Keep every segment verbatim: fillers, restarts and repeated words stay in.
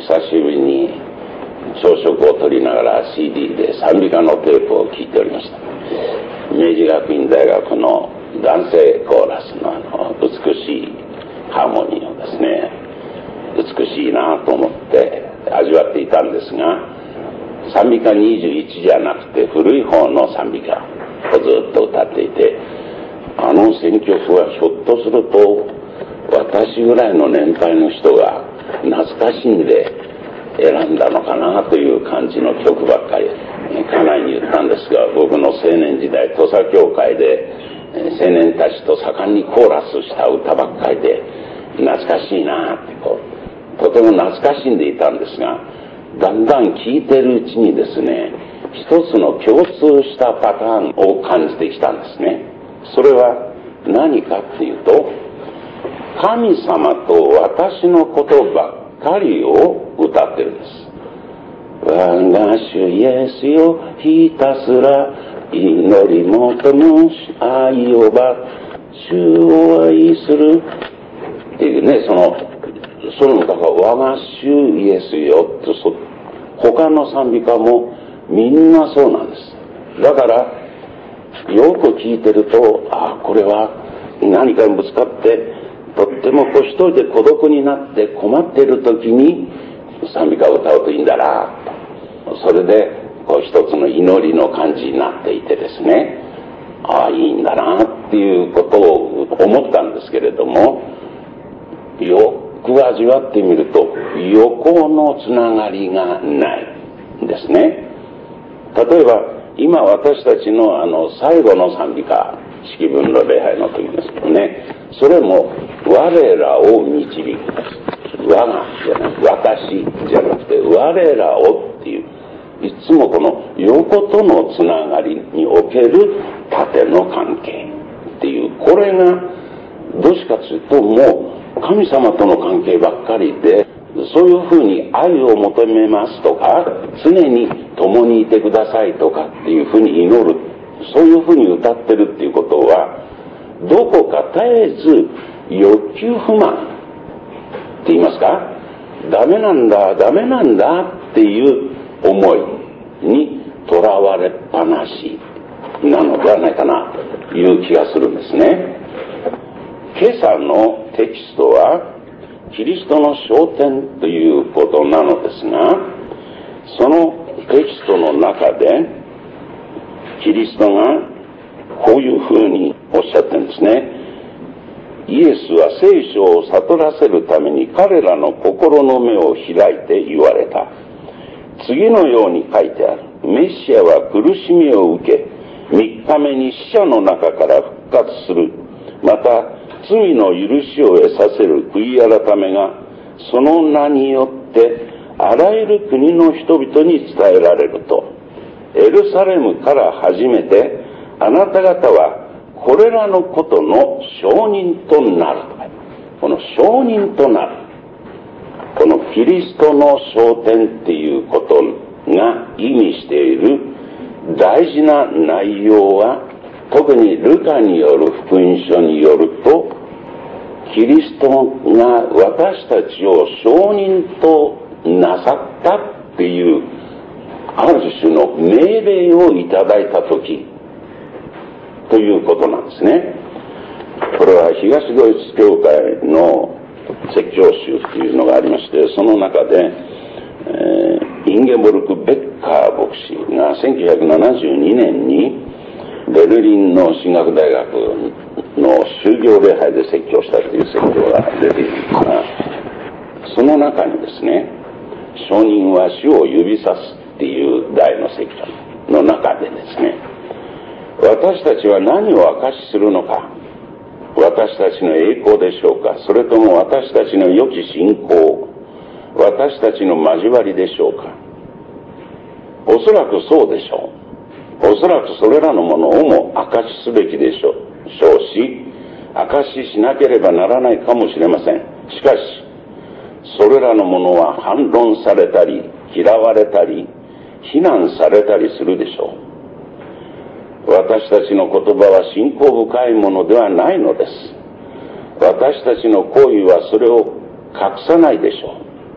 久しぶりに朝食をとりながら シーディー で賛美歌のテープを聴いておりました。明治学院大学の男性コーラスのあの美しいハーモニーをですね、美しいなと思って味わっていたんですが、賛美歌にじゅういちじゃなくて古い方の賛美歌をずっと歌っていて、あの選曲はひょっとすると私ぐらいの年配の人が懐かしんで選んだのかなという感じの曲ばっかり家内に言ったんですが、僕の青年時代土佐教会で青年たちと盛んにコーラスした歌ばっかりで懐かしいなってこうとても懐かしんでいたんですが、だんだん聴いてるうちにですね、一つの共通したパターンを感じてきたんですね。それは何かっていうと、神様と私のことばっかりを歌ってるんです。我が主イエスよ、ひたすら祈り求む愛をば、主を愛するっていうね、そのその歌が我が主イエスよと、そ他の賛美歌もみんなそうなんです。だからよく聞いてると、ああこれは何かにぶつかってとってもこう一人で孤独になって困っている時に賛美歌を歌うといいんだなと、それでこう一つの祈りの感じになっていてですね、ああいいんだなっていうことを思ったんですけれども、よく味わってみると横のつながりがないんですね。例えば今私たちのあの最後の賛美歌、式分の礼拝の時ですけどね、それも我らを導くです。我がじゃなく私じゃなくて我らをっていう、いつもこの横とのつながりにおける縦の関係っていう、これがどうしかというともう神様との関係ばっかりで、そういうふうに愛を求めますとか、常に共にいてくださいとかっていうふうに祈る、そういうふうに歌ってるっていうことは、どこか絶えず欲求不満って言いますか、ダメなんだダメなんだっていう思いにとらわれっぱなしなのではないかなという気がするんですね。今朝のテキストはキリストの昇天ということなのですが、そのテキストの中でキリストがこういうふうにおっしゃってるんですね。イエスは聖書を悟らせるために彼らの心の目を開いて言われた。次のように書いてある。メシアは苦しみを受け、三日目に死者の中から復活する。また罪の許しを得させる悔い改めがその名によってあらゆる国の人々に伝えられると。エルサレムから初めてあなた方はこれらのことの証人となる。この証人となる、このキリストの昇天っていうことが意味している大事な内容は、特にルカによる福音書によると、キリストが私たちを証人となさったっていうある種の命令をいただいた時ということなんですね。これは東ドイツ教会の説教集というのがありまして、その中で、えー、インゲボルク・ベッカー牧師がせんきゅうひゃくななじゅうにねんにベルリンの神学大学の修行礼拝で説教したという説教が出ているんですが、その中にですね、証人は主を指さすっていう題の説教の中でですね、私たちは何を証しするのか、私たちの栄光でしょうか、それとも私たちの良き信仰、私たちの交わりでしょうか。おそらくそうでしょう。おそらくそれらのものをも証しすべきでしょうし、証ししなければならないかもしれません。しかしそれらのものは反論されたり嫌われたり非難されたりするでしょう。私たちの言葉は信仰深いものではないのです。私たちの行為はそれを隠さないでしょう。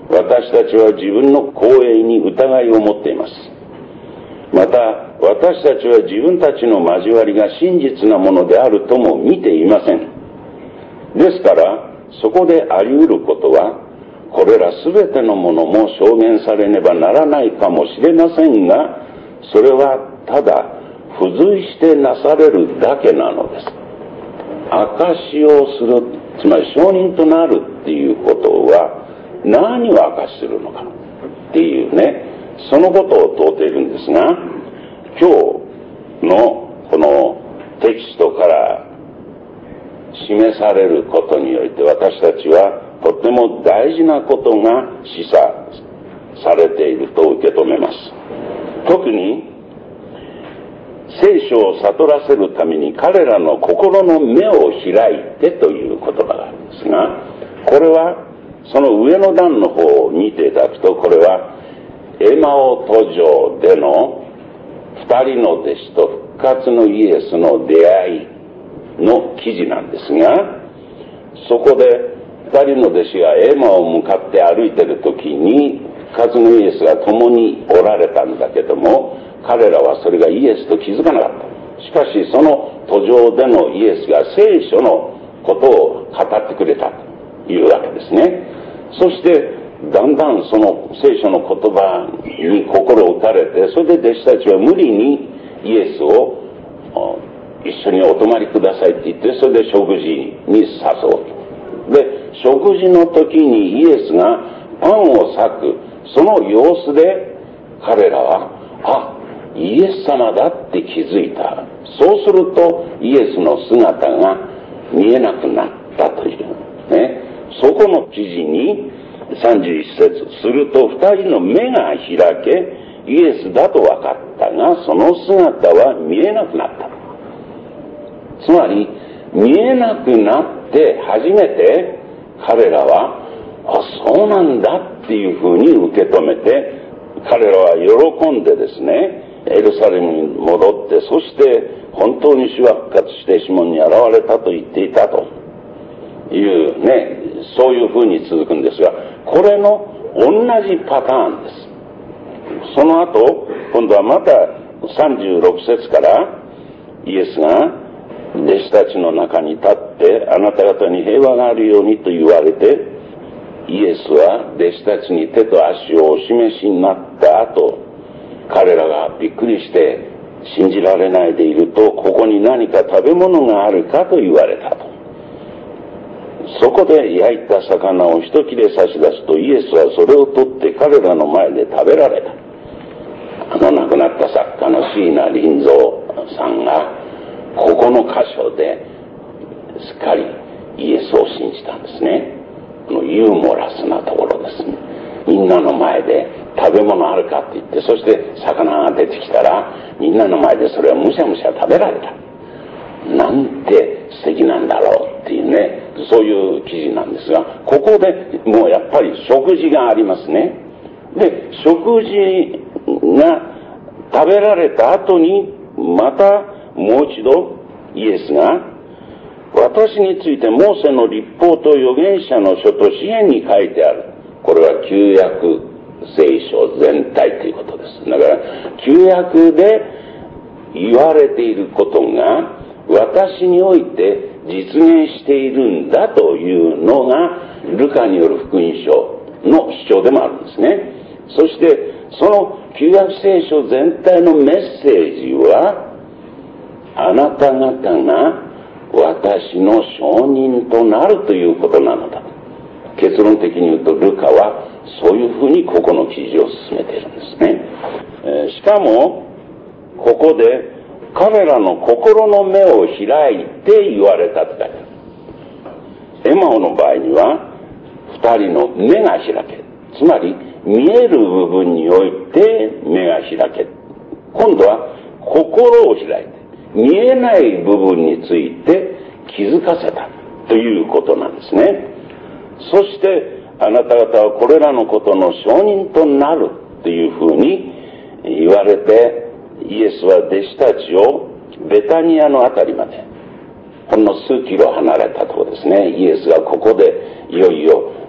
私たちは自分の光栄に疑いを持っています。また、私たちは自分たちの交わりが真実なものであるとも見ていません。ですから、そこであり得ることは、これらすべてのものも証言されねばならないかもしれませんが、それはただ付随してなされるだけなのです。証しをする、つまり証人となるっていうことは、何を証しするのかっていうね、そのことを問うているんですが、今日のこのテキストから示されることにおいて、私たちはとっても大事なことが示唆されていると受け止めます。特に聖書を悟らせるために彼らの心の目を開いてという言葉があるんですが、これはその上の段の方を見ていただくと、これはエマオ途上での二人の弟子と復活のイエスの出会いの記事なんですが、そこで二人の弟子がエマを向かって歩いている時に復活のイエスが共におられたんだけども、彼らはそれがイエスと気づかなかった。しかしその途上でのイエスが聖書のことを語ってくれたというわけですね。そしてだんだんその聖書の言葉に心を打たれて、それで弟子たちは無理にイエスを一緒にお泊まりくださいって言って、それで食事に誘うと。で、食事の時にイエスがパンを裂くその様子で彼らは、あ、イエス様だって気づいた。そうするとイエスの姿が見えなくなったというね。そこの記事にさんじゅういっ節、すると二人の目が開け、イエスだと分かったが、その姿は見えなくなった。つまり見えなくなって初めて彼らは、あ、そうなんだっていうふうに受け止めて、彼らは喜んでですね、エルサレムに戻って、そして本当に主は復活してシモンに現れたと言っていたというね、そういうふうに続くんですが、これの同じパターンです。その後今度はまたさんじゅうろく節からイエスが弟子たちの中に立って、あなた方に平和があるようにと言われて、イエスは弟子たちに手と足をお示しになった後、彼らがびっくりして信じられないでいると、ここに何か食べ物があるかと言われたと。そこで焼いた魚を一切れ差し出すと、イエスはそれを取って彼らの前で食べられた。あの亡くなった作家の椎名林蔵さんがここの箇所ですっかりイエスを信じたんですね。このユーモラスなところですね。みんなの前で食べ物あるかって言って、そして魚が出てきたらみんなの前でそれをむしゃむしゃ食べられた。なんて素敵なんだろうっていうね、そういう記事なんですが、ここでもうやっぱり食事がありますね。で、食事が食べられた後にまたもう一度イエスが、私についてモーセの律法と預言者の書と詩篇に書いてある。これは旧約聖書全体ということです。だから旧約で言われていることが私において実現しているんだというのがルカによる福音書の主張でもあるんですね。そしてその旧約聖書全体のメッセージは、あなた方が私の証人となるということなのだ。結論的に言うとルカはそういうふうにここの記事を進めているんですね。えー、しかもここで彼らの心の目を開いて言われたって書いてある。エマオの場合には二人の目が開け、つまり見える部分において目が開け、今度は心を開いて見えない部分について気づかせたということなんですね。そしてあなた方はこれらのことの証人となるというふうに言われて、イエスは弟子たちをベタニアのあたりまで、ほんの数キロ離れたところですね、イエスがここでいよいよ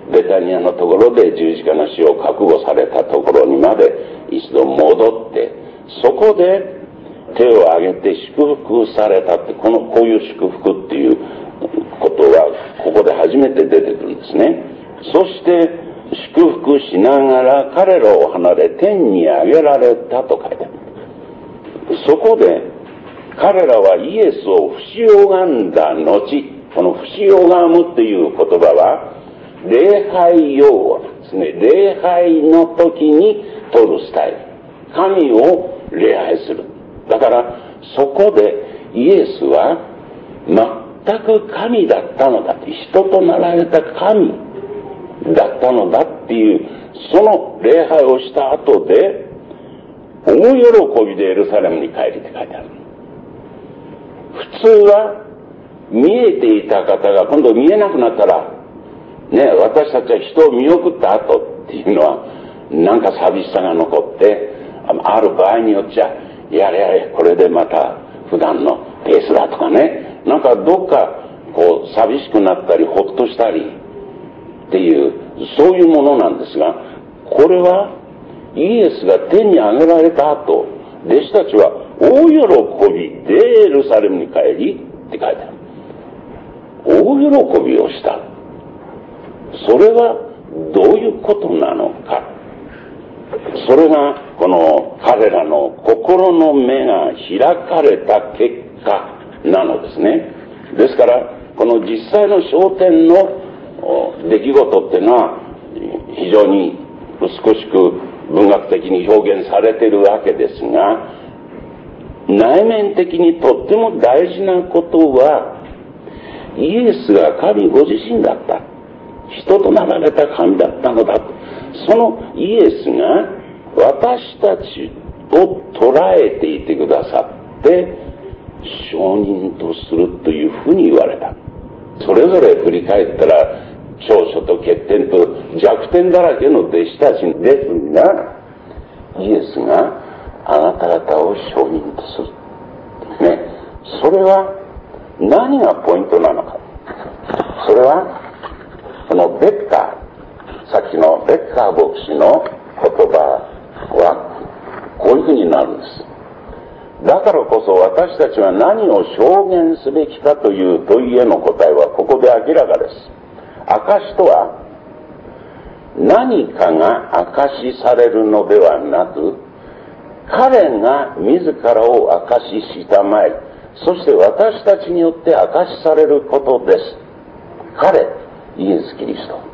ベタニアのところで十字架の死を覚悟されたところにまで一度戻って、そこで手を挙げて祝福されたって、このこういう祝福っていうことはここで初めて出てくるんですね。そして祝福しながら彼らを離れ天に上げられたと書いてある。そこで彼らはイエスを不死拝んだ後、この不死拝むっていう言葉は礼拝用語なんですね。礼拝の時に取るスタイル。神を礼拝する。だからそこでイエスは全く神だったのだ、人となられた神だったのだっていう、その礼拝をした後で大喜びでエルサレムに帰りって書いてある。普通は見えていた方が今度見えなくなったらね、私たちは人を見送った後っていうのはなんか寂しさが残って、ある場合によっちゃやれやれこれでまた普段のペースだとかね、なんかどっかこう寂しくなったりほっとしたりっていうそういうものなんですが、これはイエスが天に上げられた後、弟子たちは大喜びでエルサレムに帰りって書いてある。大喜びをした。それはどういうことなのか。それがこの彼らの心の目が開かれた結果なのですね。ですからこの実際の昇天の出来事っていうのは非常に美しく文学的に表現されているわけですが、内面的にとっても大事なことはイエスが神ご自身だった、人となられた神だったのだ。そのイエスが私たちを捉えていてくださって証人とするというふうに言われた。それぞれ振り返ったら長所と欠点と弱点だらけの弟子たちですが、イエスがあなた方を証人とする、ね、それは何がポイントなのか。それはこのベッカー、さっきのベッカー牧師の言葉はこういうふうになるんです。だからこそ私たちは何を証言すべきかという問いへの答えはここで明らかです。証とは何かが証しされるのではなく、彼が自らを証ししたまい、そして私たちによって証しされることです。彼、イエス・キリスト。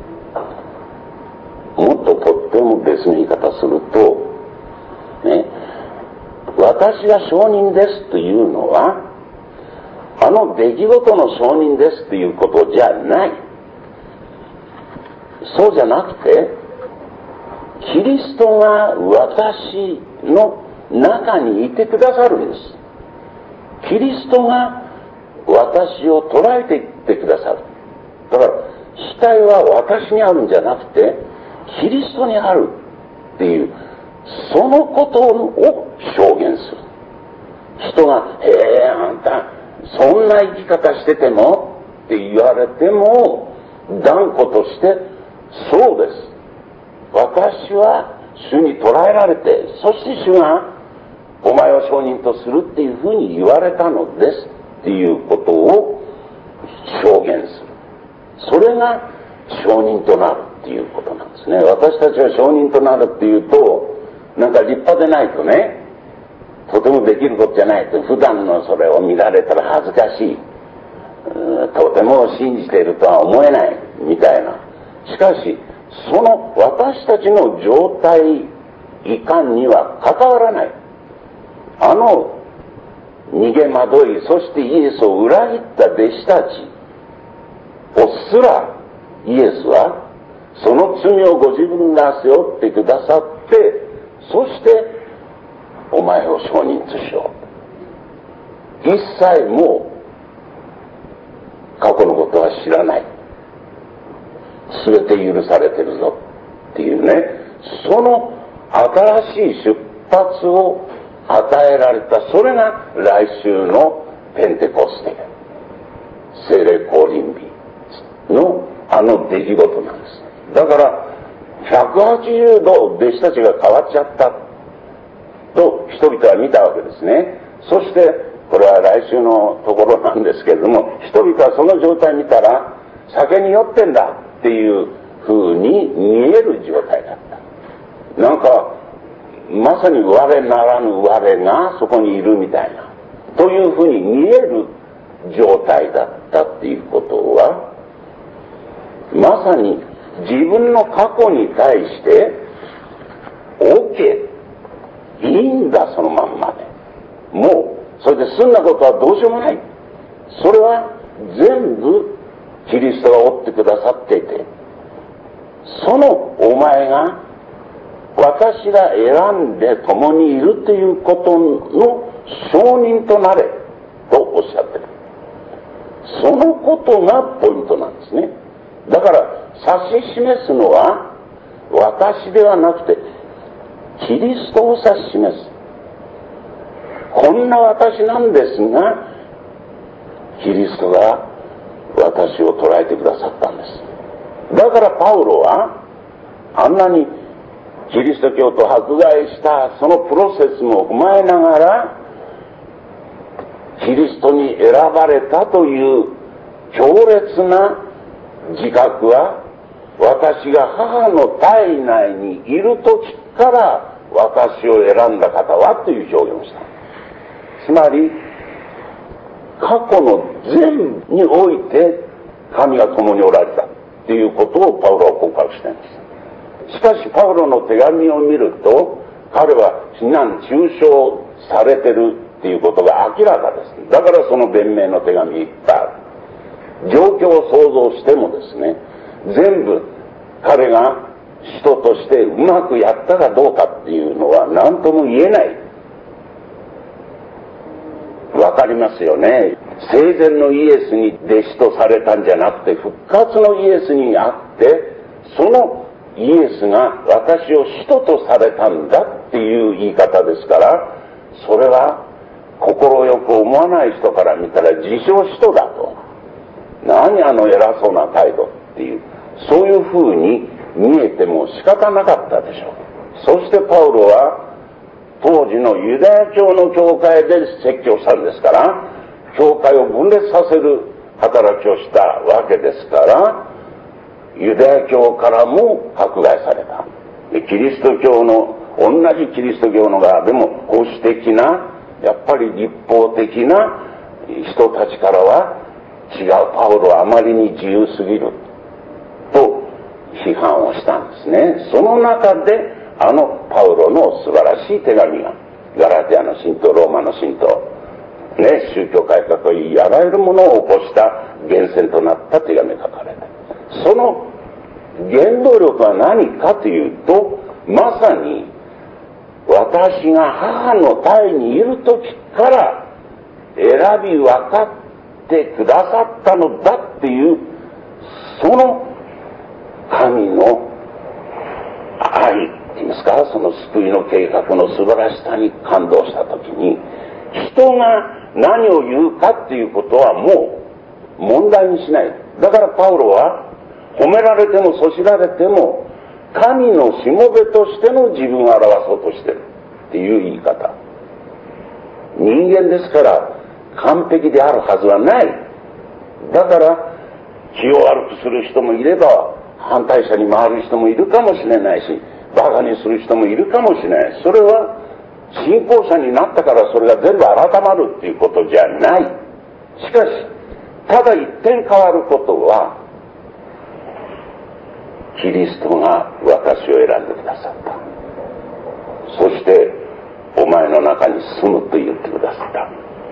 もっととっても別の言い方するとね、私が証人ですというのはあの出来事の証人ですということじゃない。そうじゃなくて、キリストが私の中にいてくださるんです。キリストが私を捉えていってくださる。だから主体は私にあるんじゃなくてキリストにあるっていう、そのことを証言する。人が「へえ、あんたそんな生き方してても」って言われても断固として「そうです、私は主に捉えられて、そして主がお前を証人とするっていうふうに言われたのです」っていうことを証言する。それが証人となるっていうことなんですね。私たちは証人となるっていうとなんか立派でないとね、とてもできることじゃないと、普段のそれを見られたら恥ずかしい、とても信じているとは思えないみたいな。しかしその私たちの状態いかんには関わらない。あの逃げ惑い、そしてイエスを裏切った弟子たちをすらイエスはその罪をご自分が背負ってくださって、そしてお前を証人としよう。一切もう過去のことは知らない、全て許されてるぞっていうね、その新しい出発を与えられた、それが来週のペンテコステ、聖霊降臨日のあの出来事なんです。 だからひゃくはちじゅうど弟子たちが変わっちゃったと人々は見たわけですね。そしてこれは来週のところなんですけれども、人々はその状態見たら酒に酔ってんだっていう風に見える状態だった。なんかまさに我ならぬ我がそこにいるみたいなという風に見える状態だったっていうことは、まさに自分の過去に対して OK、 いいんだ、そのまんまで、もうそれで済んだことはどうしようもない。それは全部キリストが負ってくださっていて、そのお前が私が選んで共にいるということの証人となれとおっしゃってる。そのことがポイントなんですね。だから指し示すのは私ではなくてキリストを指し示す。こんな私なんですが、キリストが私を捉えてくださったんです。だからパウロはあんなにキリスト教と迫害したそのプロセスも踏まえながら、キリストに選ばれたという強烈な自覚は、私が母の体内にいる時から私を選んだ方はという表現をした。つまり過去の全部において神が共におられたっていうことをパウロは告白しています。しかしパウロの手紙を見ると、彼は非難中傷されてるっていうことが明らかです。だからその弁明の手紙いっぱいある。状況を想像してもですね、全部彼が人としてうまくやったかどうかっていうのは何とも言えない。わかりますよね。生前のイエスに弟子とされたんじゃなくて、復活のイエスにあって、そのイエスが私を使徒とされたんだっていう言い方ですから、それは心よく思わない人から見たら自称使徒だと、何あの偉そうな態度っていう、そういう風に見えても仕方なかったでしょう。そしてパウロは当時のユダヤ教の教会で説教したんですから、教会を分裂させる働きをしたわけですから、ユダヤ教からも迫害された。キリスト教の、同じキリスト教の側でも保守的な、やっぱり立法的な人たちからは、違う、パウロはあまりに自由すぎると批判をしたんですね。その中であのパウロの素晴らしい手紙が、ガラテヤの信徒、ローマの信徒、ね、宗教改革といい、あらゆるものを起こした源泉となった手紙が書かれて、その原動力は何かというと、まさに私が母の胎にいる時から選び分かってくださったのだっていう、その神の愛っていうんですか、その救いの計画の素晴らしさに感動した時に、人が何を言うかっていうことはもう問題にしない。だからパウロは褒められてもそしられても神のしもべとしての自分を表そうとしてるっていう言い方。人間ですから完璧であるはずはない。だから気を悪くする人もいれば反対者に回る人もいるかもしれないし、バカにする人もいるかもしれない。それは信仰者になったからそれが全部改まるっていうことじゃない。しかしただ一点変わることは、キリストが私を選んでくださった。そしてお前の中に住むと言ってくださった。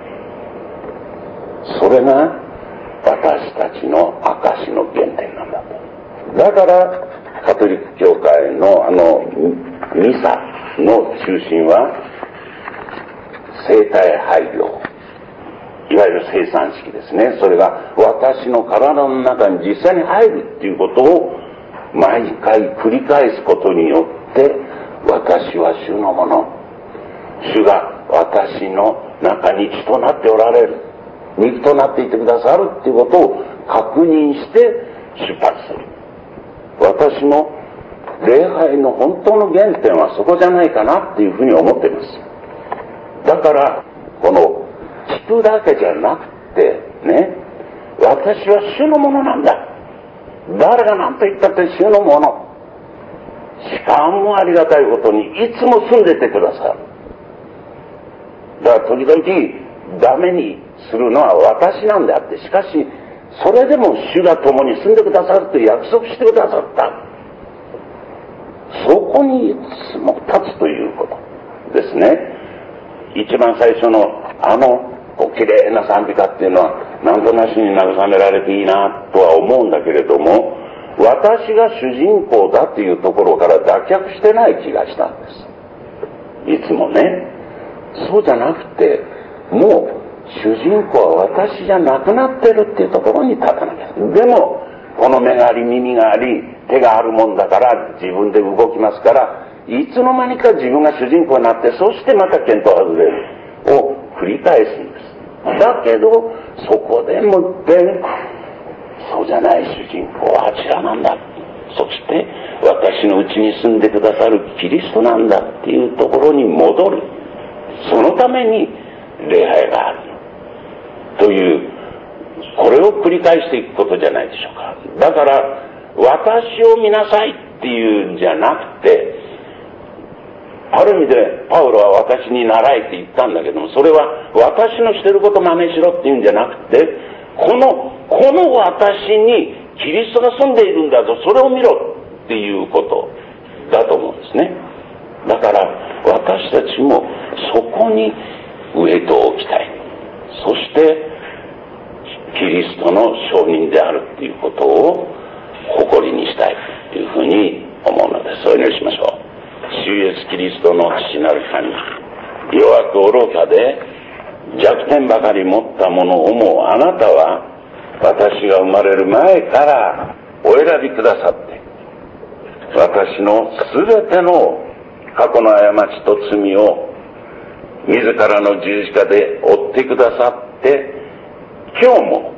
それが私たちの証の原点なんだと。だからカトリック教会のあのミサの中心は生体配慮、いわゆる生産式ですね。それが私の体の中に実際に入るっていうことを毎回繰り返すことによって、私は主のもの、主が私の中に血となっておられる、肉となっていてくださるっていうことを確認して出発する。 私の礼拝の本当の原点はそこじゃないかなっていうふうに思っています。だからこの聞くだけじゃなくてね、私は主のものなんだ、誰が何と言ったって主のもの、しかもありがたいことにいつも住んでてくださる。だから時々ダメにするのは私なんであって、しかしそれでも主が共に住んでくださると約束してくださった、そこにいつも立つということですね。一番最初のあのきれいな賛美歌っていうのはなんとなしに慰められていいなとは思うんだけれども、私が主人公だっていうところから脱却してない気がしたんです、いつもね。そうじゃなくて、もう主人公は私じゃなくなってるっていうところに立たなきゃ。でもこの目があり耳があり手があるもんだから自分で動きますから、いつの間にか自分が主人公になって、そしてまた見当外れるを繰り返すんです。だけどそこでもってそうじゃない、主人公はあちらなんだ、そして私のうちに住んでくださるキリストなんだっていうところに戻る。そのために礼拝があるという、これを繰り返していくことじゃないでしょうか。だから私を見なさいっていうんじゃなくて、ある意味でパウロは私に習えって言ったんだけども、それは私のしてることを真似しろっていうんじゃなくて、このこの私にキリストが住んでいるんだぞ、それを見ろっていうことだと思うんですね。だから私たちもそこにウエイトを置きたい、そしてキリストの証人であるっていうことを誇りにしたいというふうに思うのです。お祈りしましょう。主イエスキリストの父なる神、弱く愚かで弱点ばかり持ったものをもあなたは私が生まれる前からお選びくださって、私のすべての過去の過ちと罪を自らの十字架で負ってくださって、今日も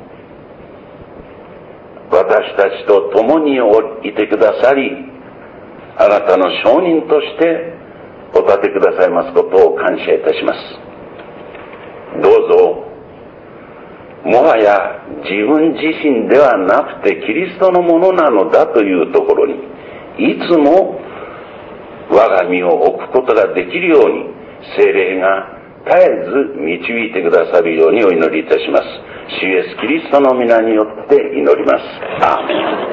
私たちと共にいてくださり、あなたの証人としてお立てくださいますことを感謝いたします。どうぞもはや自分自身ではなくてキリストのものなのだというところにいつも我が身を置くことができるように、聖霊が絶えず導いてくださるようにお祈りいたします。主イエスキリストの皆によって祈ります。アーメン。